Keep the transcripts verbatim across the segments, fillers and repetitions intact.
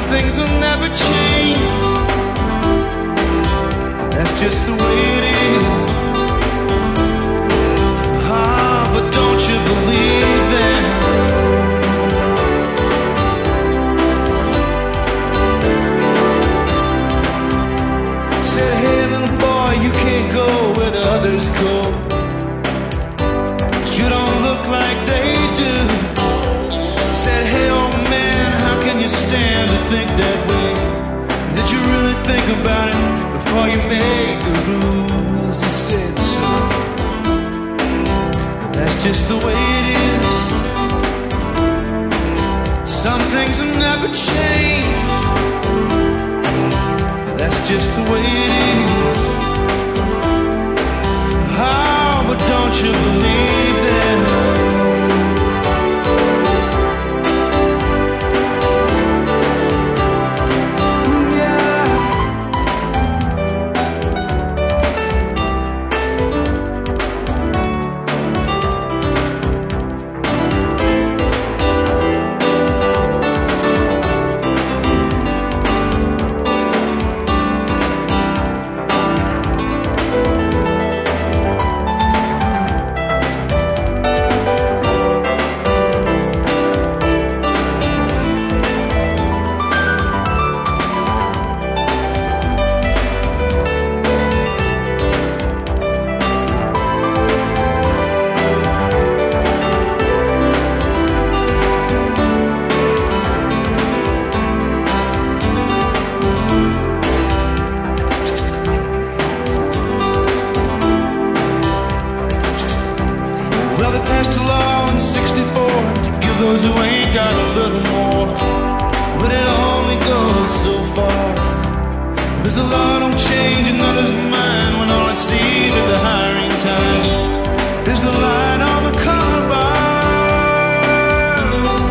things will never change. That's just the way it is. Ah, but don't you believe that? Said, hey little boy, you can't go where the others go. You don't look like they do. Said, hey old man, how can you stand to think that way? Did you really think about it before you make the rules? He said so. That's just the way it is. Some things will never change. That's just the way it is. Oh, but don't you believe that? Well, they passed a law in sixty-four to give those who ain't got a little more, but it only goes so far. Because the law don't change another's mind when all it sees at the hiring time is the line on the collar bar.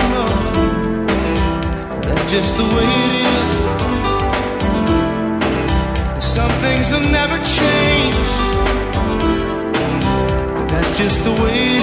That's just the way it is. Some things will never change. That's just the way it is.